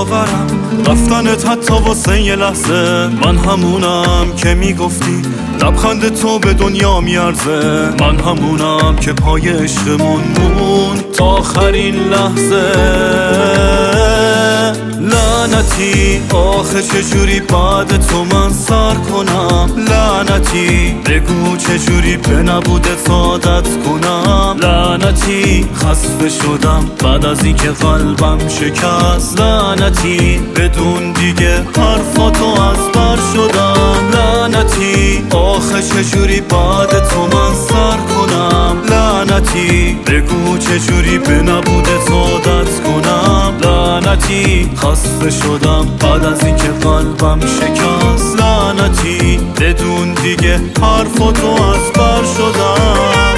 باورم رفتنت حتی واسه یه لحظه. من همونم که میگفتی لبخند تو به دنیا میارزه. من همونم که پای عشقمون موند تا آخرین لحظه. لعنتی آخه چجوری بعد تو من سر کنم؟ لعنتی بگو چجوری به نبودت عادت کنم؟ لعنتی خسته شدم بعد از اینکه قلبم شکست. لعنتی بدون دیگه حرفاتو از بر شدم. لعنتی آخه چجوری بعد تو من سر کنم؟ لعنتی بگو چجوری به نبودت عادت کنم؟ لعنتی خسته شدم بعد از اینکه قلبم شکست. لعنتی بدون دیگه حرفاتو از بر شدم.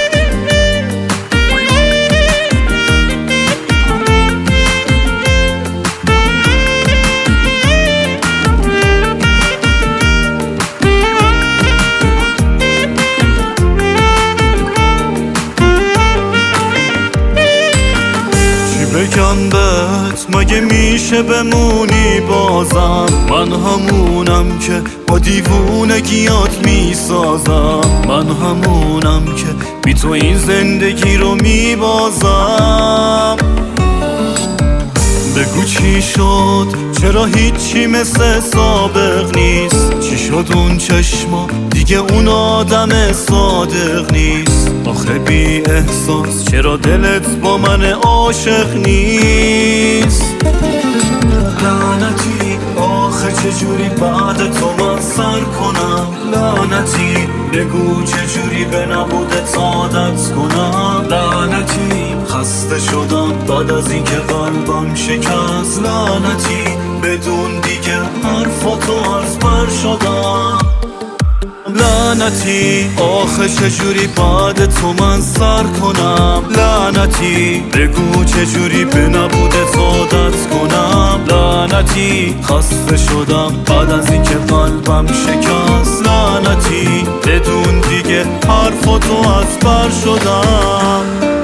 بگم بهت مگه میشه بمونی بازم؟ من همونم که با دیوونگیات میسازم. من همونم که بی تو این زندگی رو میبازم. بگو چی شد؟ چرا هیچی مثل سابق نیست؟ چی شد اون چشما؟ دیگه اون آدم صادق نیست. آخه بی احساس چرا دلت با من عاشق نیست؟ لعنتی آخه چجوری بعد تو من سر کنم؟ لعنتی بگو چجوری به نبودت عادت کنم؟ لعنتی خسته شدم بعد از اینکه قلبم شکست. لعنتی بدون دیگه حرفاتو از بر شدم. لعنتی آخه چجوری بعد تو من سر کنم؟ لعنتی بگو چجوری به نبودت عادت کنم؟ لعنتی خسته شدم بعد از اینکه قلبم شکست. لعنتی بدون دیگه حرفاتو از بر شدم.